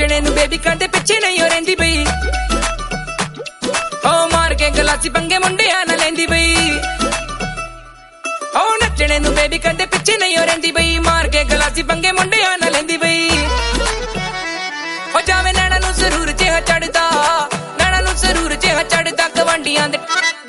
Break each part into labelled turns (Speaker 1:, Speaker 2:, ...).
Speaker 1: ਨੱਚਣੇ ਨੂੰ ਬੇਬੀ ਕਾਂਦੇ ਪਿੱਛੇ ਨਹੀਂ ਹੋ ਰਹਿੰਦੀ ਬਈ ਓ ਮਾਰ ਕੇ ਗਲਾਸੀ ਪੰਗੇ ਮੁੰਡਿਆਂ ਨਾਲ ਲੈਂਦੀ ਬਈ ਓ ਨੱਚਣੇ ਨੂੰ ਬੇਬੀ ਕਾਂਦੇ ਪਿੱਛੇ ਨਹੀਂ ਹੋ ਰਹਿੰਦੀ ਬਈ ਮਾਰ ਕੇ ਗਲਾਸੀ ਪੰਗੇ ਮੁੰਡਿਆਂ ਨਾਲ ਲੈਂਦੀ ਬਈ ਹੋ ਜਾਵੇ ਨੈਣਾ ਨੂੰ ਜ਼ਰੂਰ ਜਿਹਾ ਚੜਦਾ ਨੈਣਾ ਨੂੰ ਜ਼ਰੂਰ ਜਿਹਾ ਚੜਦਾ ਗਵਾਂਡੀਆਂ ਦੇ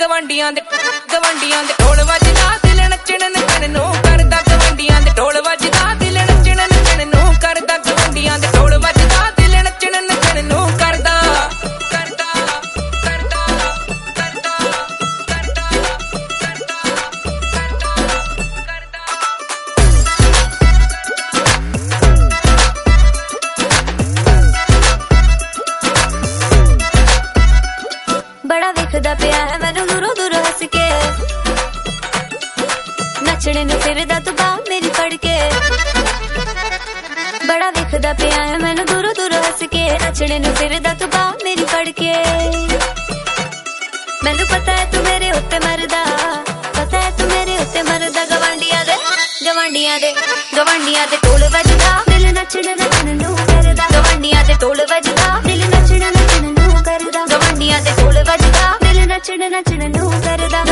Speaker 1: ਢੋਲ ਵੱਜਦਾ ਦਿਲ ਨੱਚਣ ਨੱਚਣ ਨੂੰ ਕਰਦਾ ਗਵਾਂਡੀਆਂ ਦੇ ਢੋਲ ਵੱਜਦਾ ਦਿਲ ਨੱਚਣ ਨੱਚਣ ਨੂੰ ਕਰਦਾ ਗਵਾਂਡੀਆਂ ਦੇ ਢੋਲ ਵੱਜਦਾ ਦਿਲ ਨੱਚਣ ਨੱਚਣ ਨੂੰ ਕਰਦਾ
Speaker 2: बड़ा वेखदा पिया है मैनू दूरों दूर हस के नचने नू फिरदा तू बाह मेरी फड़ के बड़ा वेखदा पिया है मैनू दूरों दूर हस के नचने नू फिरदा तू बाह मेरी फड़ के मैनू पता है तू मेरे उत्ते मरदा पता है तू मेरे उत्ते मरदा गवांडियां दे ढोल वजदा दिल नचण नचण नू करदा गवांडियां दे ढोल वजदा दिल नचण नचण नू करदा गवांडियां दे ढोल वजदा दिल नचण नचण नू करदा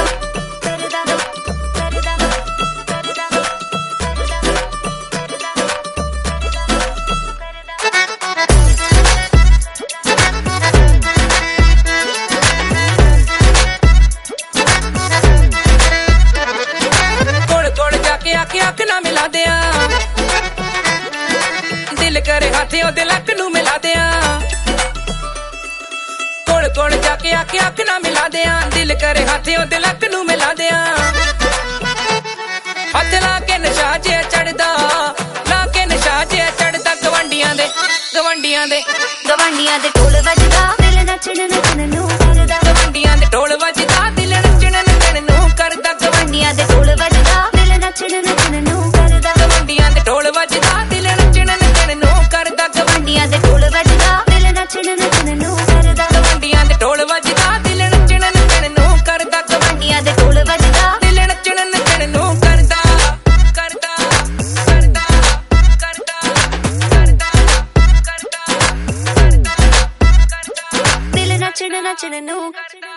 Speaker 1: आके अख ना मिला दिया दिल करे हाथे ओदे लक नू मिला दिया कोल कोल जाके आके अख ना मिला दिया दिल करे हाथे ओदे लक नू मिला दिया हथ ला के नशा जे चढ़दा ला के नशा जे चढ़दा गवांडियां दे
Speaker 2: ढोल वजदा दिल नचण नचण नू करदा
Speaker 1: गवांडियां दे ढोल वजदा दिल नचण नचण नू करदा
Speaker 2: गवांडियां दे ढोल वजदा दिल नचण नचण नू करदा
Speaker 1: गवांडियां दे ढोल वजदा दिल नचण नचण नू करदा
Speaker 2: गवांडियां दे ढोल वजदा दिल नचण नचण नू करदा
Speaker 1: गवांडियां दे ढोल वजदा दिल नचण नचण नू करदा
Speaker 2: गवांडियां दे ढोल वजदा
Speaker 1: दिल नचण नचण नू करदा करदा करदा करदा करदा करदा दिल नचण नचण नू